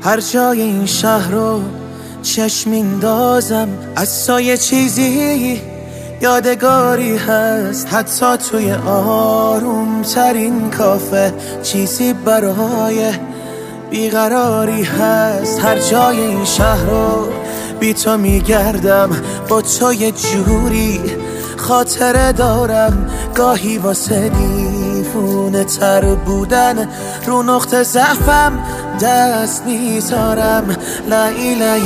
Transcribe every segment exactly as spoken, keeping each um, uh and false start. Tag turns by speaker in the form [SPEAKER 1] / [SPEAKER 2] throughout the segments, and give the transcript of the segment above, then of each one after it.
[SPEAKER 1] هر جای این شهر رو چشم میندازم، از سایه چیزی یادگاری هست. حتی توی آروم ترین کافه چیزی برای بیقراری هست. هر جای این شهر رو بی تو میگردم، با تو یه جوری خاطره دارم. گاهی واسه دیوونه تر بودن رو نقطه ضعفم دست میذارم. لای لای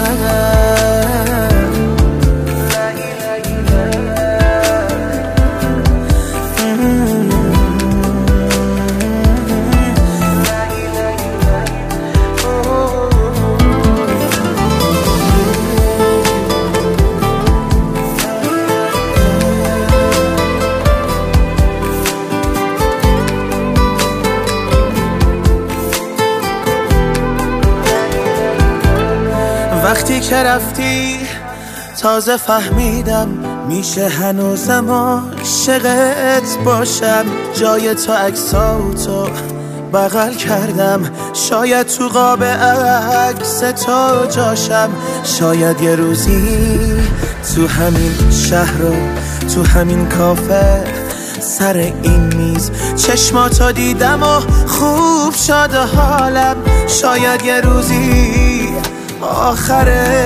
[SPEAKER 1] وقتی که رفتی تازه فهمیدم میشه هنوزم عاشقت باشم. جای تو عکساتو بغل کردم، شاید تو قاب عکس تو جاشم. شاید یه روزی تو همین شهر و تو همین کافه سر این میز چشماتو دیدم و خوب شد حالم. شاید یه روزی آخر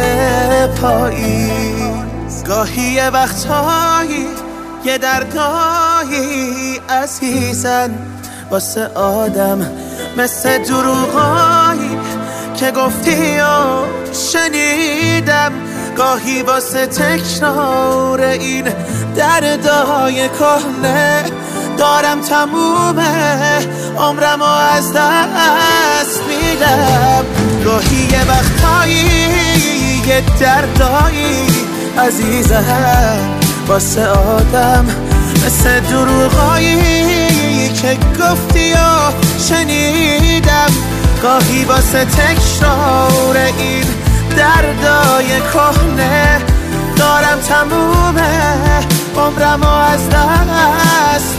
[SPEAKER 1] پاییز، گاهی یه وقتایی یه دردایی عزیزن واسه آدم مثل دروغایی که گفتی و شنیدم. گاهی واسه تکرار این دردای کهنه دارم تموم عمرم و از دست میدم. گاهی یه وقتایی یه دردایی عزیزم واسه آدم مثل دروغایی که گفتی و شنیدم. گاهی واسه تکرار این دردای کهنه دارم تموم عمرم و از دست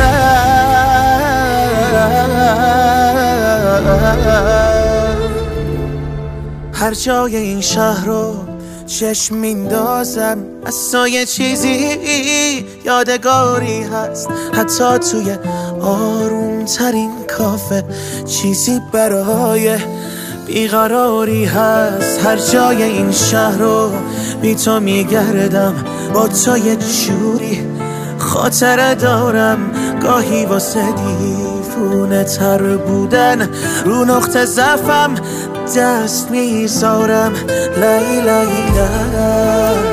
[SPEAKER 1] میدم. هر جای این شهر رو چشم میندازم، از سایه چیزی یادگاری هست. حتی توی آروم ترین کافه چیزی برای بیقراری هست. هر جای این شهر رو بی تو میگردم، با تو یه جوری خاطره دارم. گاهی واسه دیوونه تر بودن رو نقطه ضعفم دست میذارم. لای لای لای